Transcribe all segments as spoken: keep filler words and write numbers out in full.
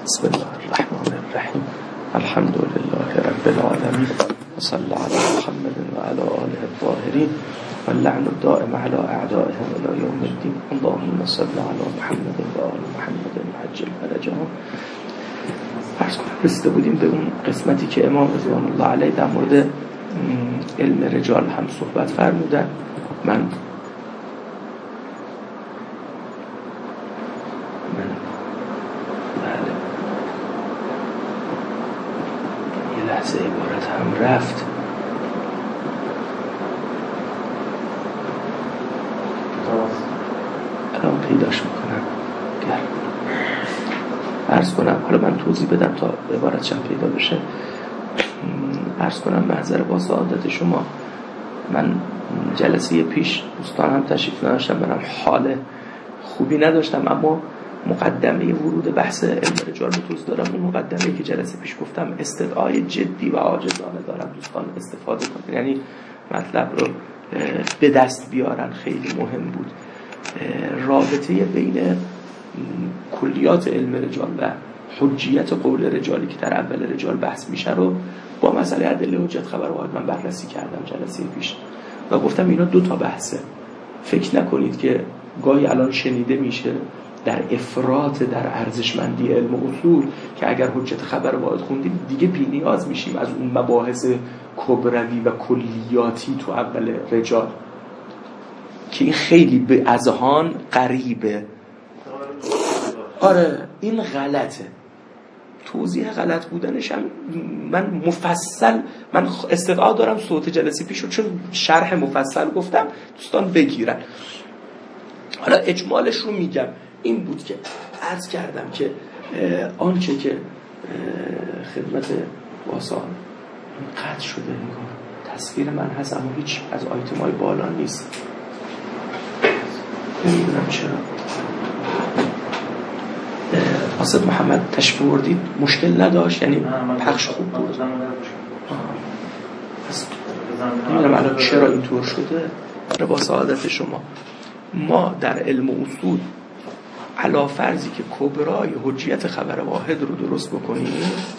بسم الله الرحمن الرحیم. الحمد لله رب العالمین و صلی علی محمد و علی آله الطاهرین و اللعن الدائم علی اعدائهم الی یوم الدین. اللهم صل علی محمد و آل محمد عجل فرجهم. فرض کنم رسیده بودیم به اون قسمتی که امام رضوان الله علیه در مورد علم رجال هم صحبت فرمودن. من لحظه عبارت هم رفت. الان پیداش میکنم. گرم عرض کنم، حالا من توضیح بدم تا عبارت چند پیدا بشه. عرض کنم محضر با سعادت شما، من جلسه پیش دوستان هم تشریف نداشتم، برام حال خوبی نداشتم، اما مقدمه ورود بحث علم رجال رو توضیح دارم. اون مقدمه که جلسه پیش گفتم استدعای جدی و عاجزانه دارم دوستان استفاده کنید، یعنی مطلب رو به دست بیارن. خیلی مهم بود رابطه بین کلیات علم رجال و حجیت قول رجالی که در اول رجال بحث میشه رو با مسئله ادله حجت خبر واحد من بررسی کردم جلسه پیش و گفتم اینا دو تا بحثه. فکر نکنید که گاهی الان شنیده میشه در افراط در ارزشمندی علم و اصول که اگر حجت خبر واحد خوندیم دیگه بی نیاز میشیم از اون مباحث کبروی و کلیاتی تو اول رجال، که این خیلی به اذهان غریبه. آره این غلطه. توضیح غلط بودنش هم من مفصل من استدعا دارم صوت جلسه پیش رو چون شرح مفصل گفتم دوستان بگیرن. حالا اجمالش رو میگم. این بود که عرض کردم که آنچه که خدمت واسان قطع شده نگاه تصویر من هست اما هیچ از آیتمای بالا نیست، نمیدونم چرا. آسد محمد تشریف بردید مشکل نداشت، یعنی پخش خوب بود. نمیدونم الان چرا اینطور شده. با سعادت شما ما در علم و اصول علا فرضی که کبرای حجیت خبر واحد رو درست بکنیم،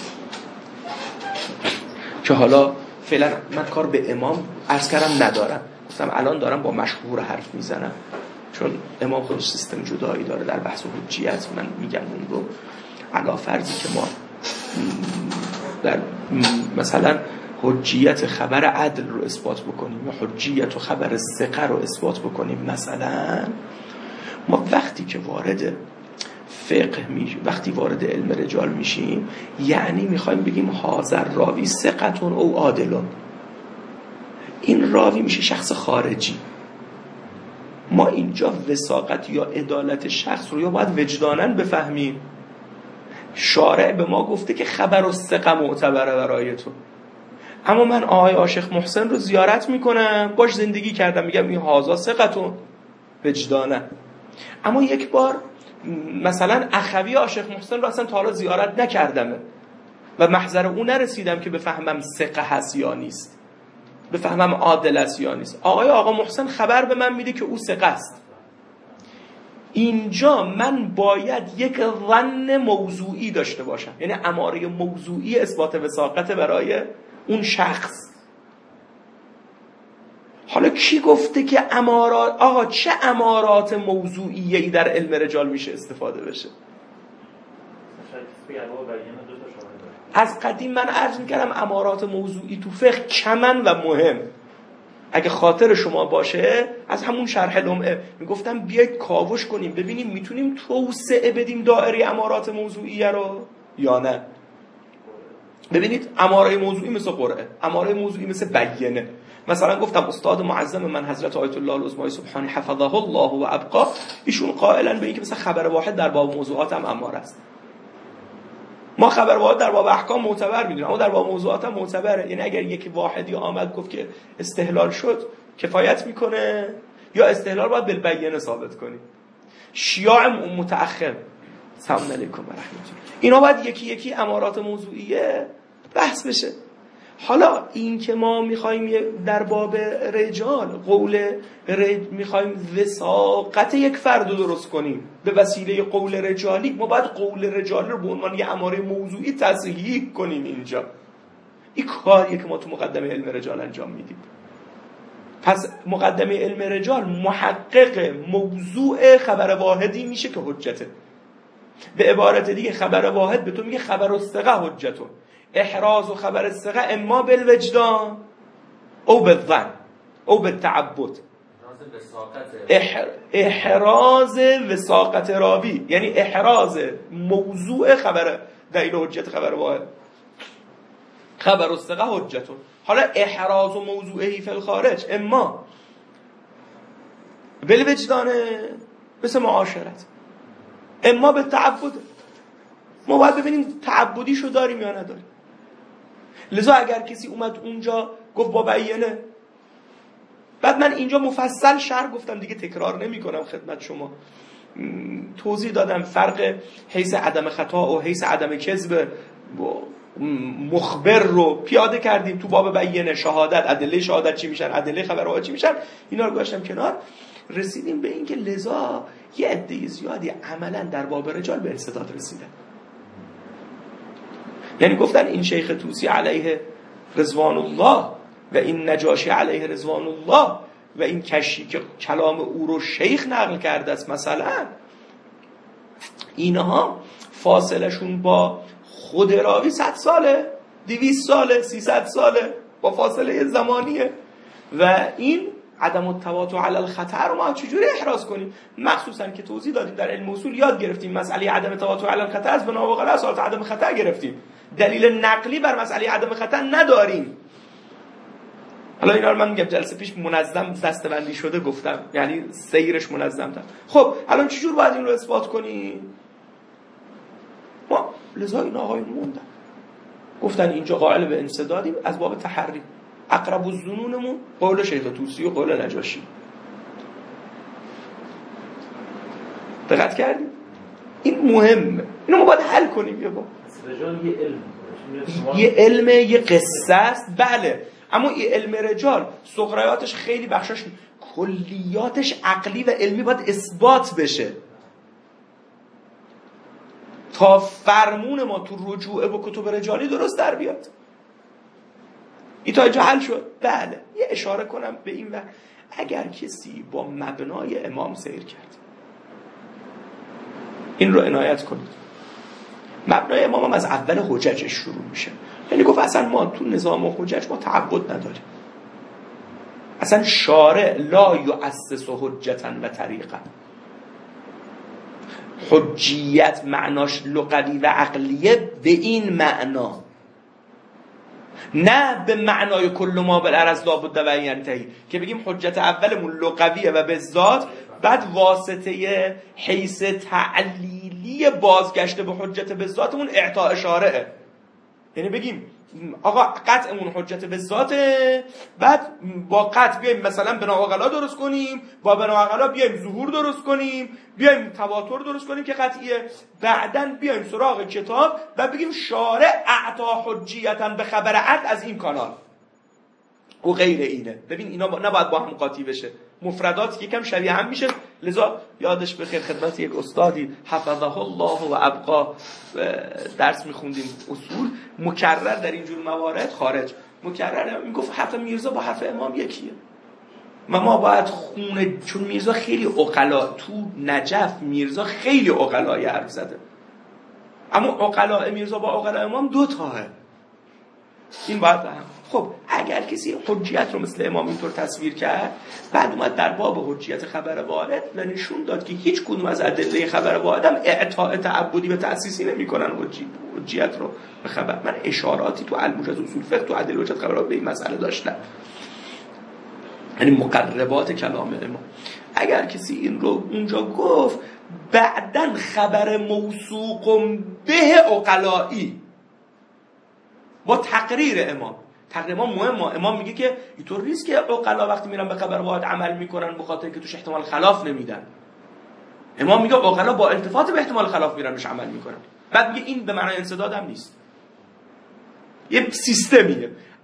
که حالا فعلا من کار به امام عرض کردم ندارم، گفتم الان دارم با مشهور حرف میزنم چون امام خودش سیستم جدایی داره در بحث حجیت. من میگم اون رو علا فرضی که ما در مثلا حجیت خبر عدل رو اثبات بکنیم یا حجیت و خبر ثقه رو اثبات بکنیم، مثلا ما وقتی که وارد فقه میشیم، وقتی وارد علم رجال میشیم، یعنی میخوایم بگیم حاضر راوی ثقتون او عادلون، این راوی میشه شخص خارجی. ما اینجا وثاقت یا عدالت شخص رو یا باید وجداناً بفهمیم. شارع به ما گفته که خبر و ثقه معتبره برای تو، اما من آقای عاشق محسن رو زیارت میکنم، باش زندگی کردم، میگم این حاضر ثقتون وجداناً. اما یک بار مثلا اخوی عاشق محسن رو اصلا تا حالا زیارت نکردمه و محضر اون نرسیدم که بفهمم ثقه هست یا نیست، بفهمم عادل است یا نیست. آقای آقا محسن خبر به من میده که او ثقه است. اینجا من باید یک ظن موضوعی داشته باشم، یعنی اماره موضوعی اثبات وثاقت برای اون شخص. حالا کی گفته که امارات، آقا چه امارات موضوعیه‌ای در علم رجال میشه استفاده بشه؟ از قدیم من عرض میکردم امارات موضوعی تو فقه کمن و مهم. اگه خاطر شما باشه از همون شرح لمعه میگفتم بیاید کاوش کنیم ببینیم میتونیم توسعه بدیم دایره امارات موضوعیه رو یا نه. ببینید اماره موضوعی مثل قرعه، اماره موضوعی مثل بیینه. مثلا گفتم استاد معظم من حضرت آیت الله العظمای سبحانی حفظه الله و ابقا، ایشون قائلن به این که مثلا خبر واحد در باب موضوعات هم اماره است. ما خبر واحد در باب احکام معتبر میدونیم اما در باب موضوعات هم معتبره. یعنی اگر یک واحدی آمد گفت که استحلال شد کفایت میکنه یا استحلال باید بالبینه ثابت کنی. شیاع متأخر سلام علیکم و رحمت الله، اینا باید یکی یکی امارات موضوعیه بحث بشه. حالا این که ما میخوایم در باب رجال قول رج... میخوایم وثاقت یک فرد رو درست کنیم به وسیله قول رجالی، ما باید قول رجالی رو به عنوان یه اماره موضوعی تصحیح کنیم. اینجا این کاریه که ما تو مقدمه علم رجال انجام میدیم. پس مقدمه علم رجال محقق موضوع خبر واحدی میشه که حجته. به عبارت دیگه خبر واحد به تو میگه خبر الثقه حجتون. احراز و خبر الثقه اما بالوجدان او بالظن او بالتعبد. احر... احراز وثاقت راوی یعنی احراز موضوع خبر دلیل حجت خبر واحد. خبر الثقه حجتون. حالا احراز و موضوعی فی الخارج اما بالوجدان مثل معاشرت، اما به تعبد. ما باید ببینیم تعبدیشو داریم یا نداریم. لذا اگر کسی اومد اونجا گفت با بیانه، بعد من اینجا مفصل شرح گفتم دیگه تکرار نمی کنم خدمت شما، توضیح دادم فرق حیث عدم خطا و حیث عدم کذب مخبر رو پیاده کردیم تو باب بیانه، شهادت، ادله شهادت چی میشن، ادله خبر واحد چی میشن، اینا رو گذاشتم کنار. رسیدیم به این که لذا یه عده زیادی عملا در باب رجال به انسداد رسیدن. یعنی گفتن این شیخ طوسی علیه رضوان الله و این نجاشی علیه رضوان الله و این کشی که کلام او رو شیخ نقل کرده است مثلا، اینها فاصلشون با خود راوی صد ساله، دویست ساله، سیصد ساله، با فاصله زمانیه. و این عدم التواتر علی الخطر رو ما چجوری احراز کنیم؟ مخصوصا که توضیح دادیم در علم اصول یاد گرفتیم مسئله عدم التواتر علی الخطر از بنا و غلا اصالت عدم خطر گرفتیم. دلیل نقلی بر مسئله عدم خطر نداریم. حالا اینا رو من میگم جلسه پیش منظم دسته‌بندی شده گفتم، یعنی سیرش منظم تر. خب الان چجور باید این رو اثبات کنیم؟ ما لذا این آقایون موندن گفتن اینجا قائل به انسدادیم از باب تحری. اقرب الظنونمون قول شیخ طوسی و قول نجاشی. دقت کردیم؟ این مهمه، اینو ما باید حل کنیم. یه با رجال یه علم یه علم یه قصه است، بله، اما این علم رجال سقراطش خیلی بخشاش کلیاتش عقلی و علمی باید اثبات بشه تا فرمون ما تو رجوع به کتب رجالی درست در بیاد. این تا اینجا حل شد. بله، یه اشاره کنم به این و اگر کسی با مبنای امام سیر کرد، این رو عنایت کنید. مبنای امام هم از اول حججش شروع میشه. یعنی گفت اصلا ما تو نظام حجج ما تعبد نداریم. اصلا شارع لا یؤسس حجتا و طریقا. حجیت معناش لغوی و عقلیه به این معنا، نه به معنای کل ما بالعرض لابد و ینتهی که بگیم حجت اولمون لغویه و به ذات، بعد واسطه حیث تعلیلی بازگشته به حجت به ذاتمون اعطاء شارعه. یعنی بگیم آقا قطعمون حجت به ذاته، بعد با قطع بیایم مثلا بنا و غلا درست کنیم، با بنا و غلا بیایم ظهور درست کنیم، بیایم تواتر درست کنیم که قطعیه، بعدن بیایم سراغ کتاب و بگیم شارع اعطا حجیتا به خبر عدل از این کانال و غیر اینه. ببین اینا با... نباید با هم قاطی بشه، مفردات یکم شبیه هم میشه. لذا یادش بخیر خدمت یک استادی حفظه الله و ابقا درس میخوندیم اصول، مکرر در اینجور موارد خارج مکرر میگفت حرف میرزا با حرف امام یکیه. ما ما باید خونه، چون میرزا خیلی عقلا، تو نجف میرزا خیلی عقلای حرف زده، اما عقلا میرزا با عقلا امام دو تاه. این باید هم. خب اگر کسی حجیت رو مثل امام اینطور تصویر کرد، بعد اومد در باب حجیت خبر واحد و نشون داد که هیچ کدوم از ادله خبر واحد هم اعطاء تعبدی و تأسیسی نمی‌کنن حجیت رو به خبر. من اشاراتی تو الموجز اصول فقه تو ادله حجیت خبر واحد به این مسئله داشتم، یعنی مقربات کلام امام. اگر کسی این رو اونجا گفت، بعدن خبر موثوق به عقلایی با تقریر امام، تقریر امام مهمه. امام میگه که اینطور نیست که عقلا وقتی میرن به خبر واحد عمل میکنن به خاطر که توش احتمال خلاف نمیدن. امام میگه عقلا با التفات به احتمال خلاف میرن بهش عمل میکنن. بعد میگه این به معنای انسداد هم نیست، یه سیستمیه.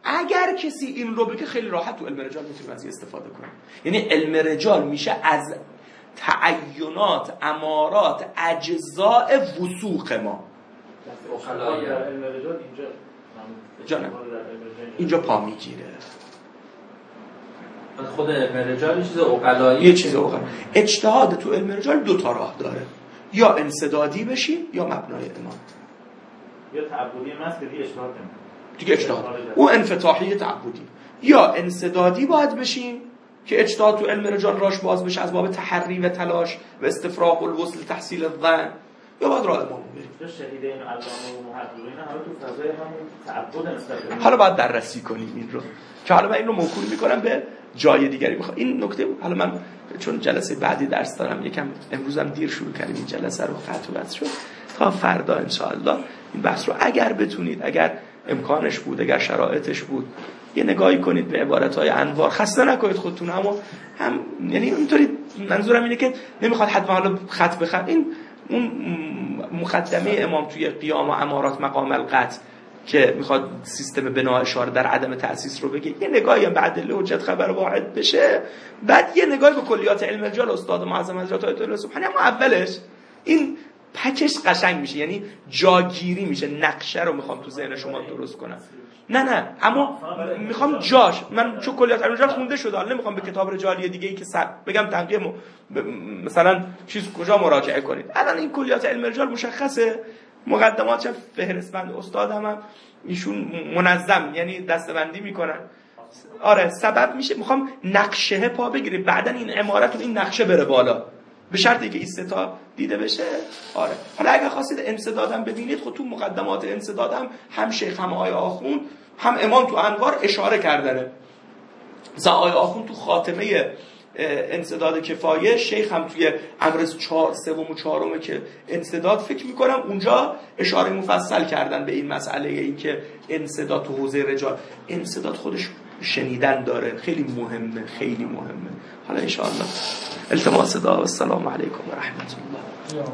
اگر کسی این رو بگه خیلی راحت تو علم رجال میتونیم از این استفاده کنیم. یعنی علم رجال میشه از تعینات، امارات، اجزاء وثوق ما. علم رجال اینجا جانم اینجا پا میگیره. خود علم رجال یه چیز عقلایی، یه چیز عقلایی. اجتهاد تو علم رجال دو تا راه داره، یا انسدادی بشیم یا مبنای امام. یا تعبدی مست دیگه اجتهاد نمی‌کنه. دیگه اجتهاد او انفتاحی تعبدی، یا انسدادی باید بشیم که اجتهاد تو علم رجال راش باز بشه از باب تحری و تلاش و استفراغ الوصل تحصیل الظن، یا باید راه امام بریم. یا شهیدین علامه و محققین همه تو فضای همون تعبد نسبت. حالا باید بررسی کنیم این رو، که حالا من این رو موکول میکنم به جای دیگری. میخوام این نکته، حالا من چون جلسه بعدی درس دارم، یکم امروزم دیر شروع کردیم این جلسه رو، قطع و وصل شد، تا فردا ان شاء الله این بحث رو اگر بتونید، اگر امکانش بود، اگر شرایطش بود، یه نگاهی کنید به عبارت‌های انوار. خسته نکنید خودتون، اما هم یعنی اینطوری منظورم اینه که نمیخواد حتما حالا خط به خط این اون مقدمه امام توی قیام و امارات مقام القطع که میخواد سیستم بنا اشاره در عدم تأسیس رو بگه، یه نگاهی هم به ادله حجت خبر واحد بشه، بعد یه نگاهی به کلیات علم رجال استاد معظم حضرت آیت الله سبحانی، اما اولش این پکش قشنگ میشه، یعنی جاگیری میشه. نقشه رو میخوام تو ذهن شما درست کنم، نه نه اما میخوام جاش، من چون کلیات علم رجال خونده شده، حالا نمیخوام به کتاب رجالی دیگه ای که سر بگم تنقیه م... مثلا چیز کجا مراجعه کنید. الان این کلیات علم رجال مشخصه، مقدماتش هم فهرستبند استادم هم ایشون منظم، یعنی دستبندی میکنن. آره سبب میشه، میخوام نقشه پا بگیریم، بعدن این عمارت و این نقشه بره بالا، به شرطی که این سه تا دیده بشه. آره حالا اگه خواستید انسدادم ببینید، خود تو مقدمات انسدادم هم شیخ هم آقای آخوند هم امام تو انوار اشاره کردنه. مثلا آقای آخوند تو خاتمه انسداد کفایه، شیخ هم توی امر چهار سوم و چهارم که انسداد فکر میکنم اونجا اشاره مفصل کردن به این مسئله، این که انسداد تو حوزه رجال، انسداد خودش شنیدن داره، خیلی مهمه، خیلی مهمه. حالا ان شاء الله التماس دعا و السلام علیکم و رحمت الله.